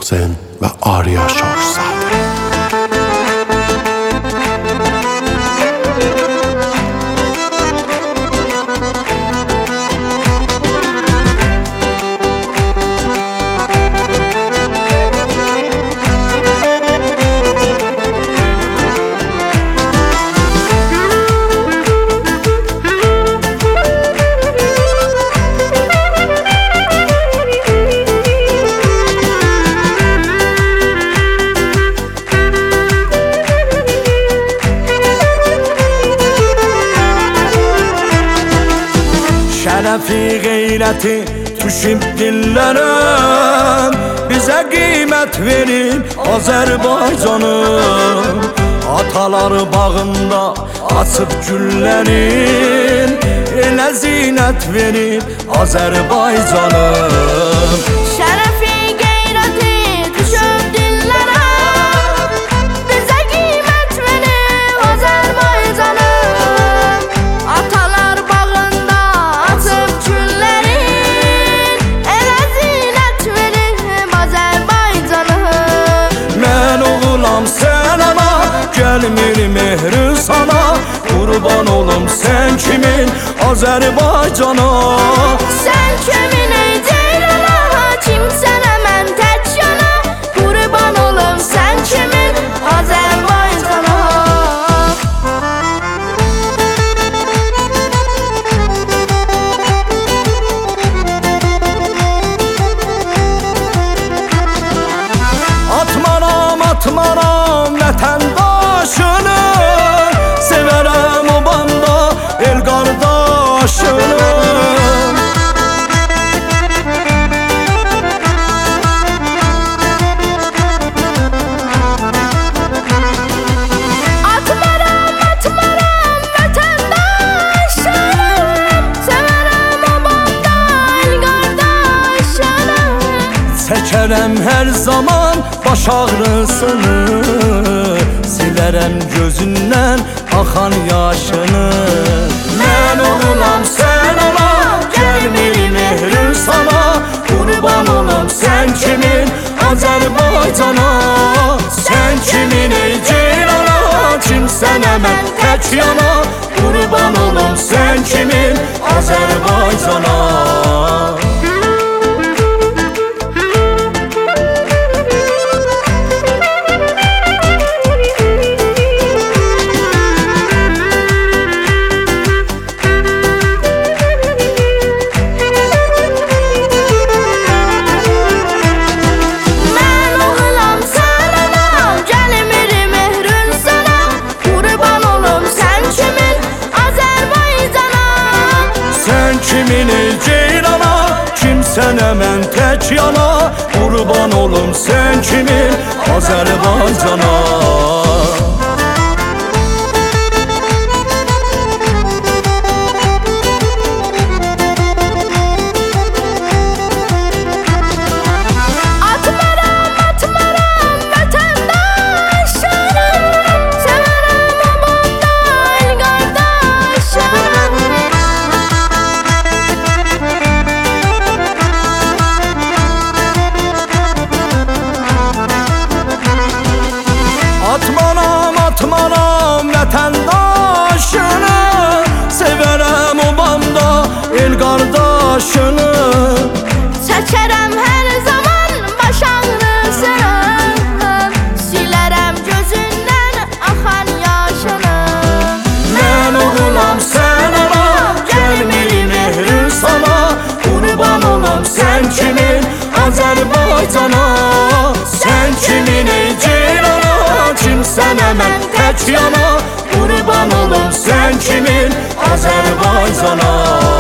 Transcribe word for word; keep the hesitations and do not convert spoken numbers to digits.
Hüseyn ve Arya Şahzade. Şerefi gayreti düşüp dillerem, bize kıymet verin Azerbaycanım. Atalar bağında açıp güllerin, ele zinet verin Azerbaycanım. Şerefi gayreti düşüp dillerem, bize kıymet verin Azerbaycanım. Atalar bağında açıp güllerin, ele zinet verin Azerbaycanım. Ben oğulam sen ana, gelmir mehri sana. Kurban olum sen kimin Azerbaycana. Sen kimin ey Ceylana, kimsene mən tək yana. Kurban olum sen kimin Azerbaycana. Atmaram atmaram vətəndaşını, severem o banda el qardaşını. Atmaram atmaram vətəndaşını, severem o banda el qardaşını. Çəkərəm hər zaman baş ağrısını, silərəm gözündən axan yaşını. Mən oğulam sən ana, gəlmir mehrim sana. Qurban olum sən kimin Azərbaycana. Sən kimin ey Ceylana, kimsənə mən tək yana. Qurban olum sən kimin Azərbaycana. Kimin ey Ceylana, kimsənə mən tək yana. Qurban olum sən kimin Azərbaycana. Atmaram atmaram vətəndaşını, severem o banda el qardaşını. Atmaram atmaram vətəndaşını, severem o banda el qardaşını. Çəkərəm hər zaman baş ağrısını, silərəm gözündən axan yaşını. Mən oğulam sən ana, gəlmir mehrim sana. Qurban olum sən kimin Azərbaycana. Sən kimin ey Ceylana, kimsənə mən tək yana. Qurban olum sən kimin Azərbaycana.